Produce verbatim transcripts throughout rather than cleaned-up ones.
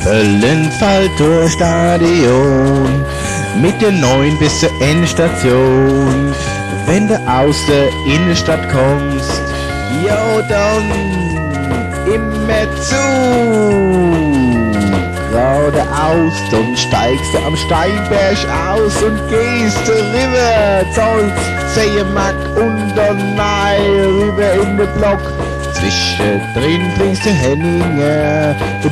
Köln-Waldtorfstadion mit der neuen bis zur Endstation. Wenn du aus der Innenstadt kommst, jo dann immer zu. Geradeaus, dann steigst du am Steinberg aus und gehst rüber, Zolz, Zehemark und dann nein, rüber in den Block. Zwischendrin trinkst du Henninger im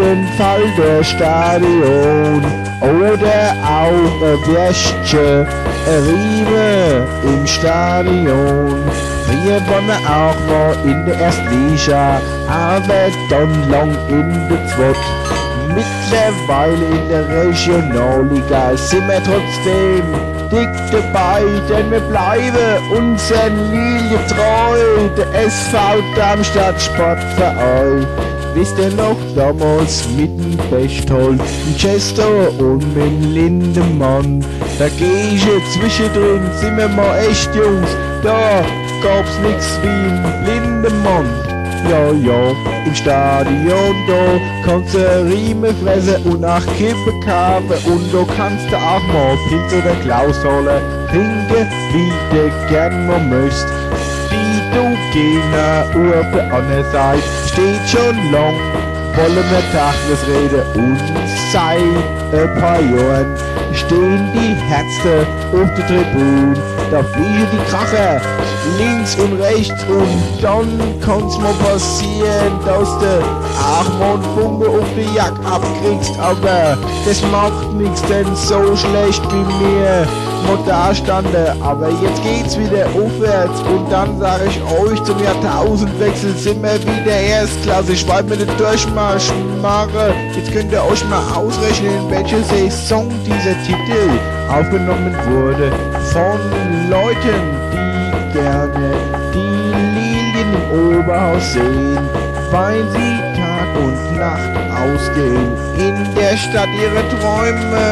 Köln-Waldtorfstadion oder auch ein Würstchen, ein Riemen im Stadion. Früher waren wir auch noch in der Erstliga, aber dann lang in der Zweit. Mittlerweile in der Regionalliga sind wir trotzdem dick dabei, denn wir bleiben unseren Linie treu, der S V Darmstadt Sportverein. Wisst ihr noch, damals mit dem Besthold, dem Chester und mit dem Lindemann, da geh ich zwischendrin, sind wir mal echt Jungs, da gab's nix wie ein Lindemann. Ja, ja, im Stadion, da kannst du Riemen fressen und nach Kippe kaufen und da kannst du auch mal Pilz oder Klaus holen, trinken, wie du gern mal möchtest. Die Dogena auf der anderen Seite steht schon lang, wollen wir Tacheles reden und seit ein paar Jahren stehen die Herzen auf der Tribüne, da fliegen die Kracher links und rechts und dann kann's mal passieren, dass du auch mal eine Bombe auf die Jacke abkriegst, aber das macht nichts, denn so schlecht wie mir mal da stande, aber jetzt geht's wieder aufwärts und dann sage ich euch, zum Jahrtausendwechsel sind wir wieder erstklassig, weil wir den Durchmarsch machen. Jetzt könnt ihr euch mal ausrechnen, in welcher Saison dieser Titel aufgenommen wurde von Leuten, die gerne die Lilien im Oberhaus sehen, weil sie Tag und Nacht ausgehen in der Stadt ihrer Träume.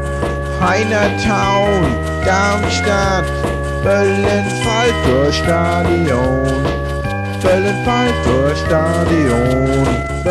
Heinertown, Darmstadt, Köln-Waldtorfstadion, Köln-Waldtorfstadion,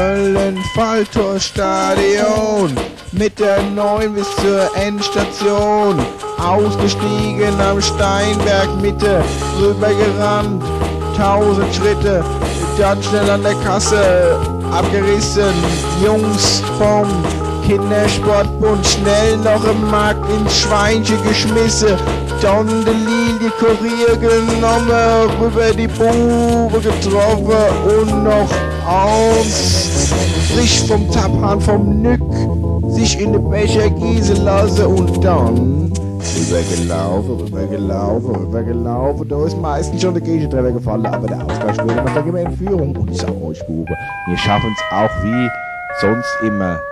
Köln-Waldtorfstadion, mit der neuen bis zur Endstation, ausgestiegen am Steinberg Mitte, rübergerannt, tausend Schritte, dann schnell an der Kasse, abgerissen, Jungs vom Kindersportbund, schnell noch im Markt ins Schweinchen geschmissen, dann die Linie Kurier genommen, rüber die Bube getroffen und noch eins, frisch vom Taphahn vom Nück, sich in den Becher gießen lassen und dann rübergelaufen, rübergelaufen, rübergelaufen. Da ist meistens schon der Gegentreffer gefallen, aber der Ausgleichsspieler macht da immer in Führung und ich sag euch, Bube, wir schaffen es auch wie sonst immer.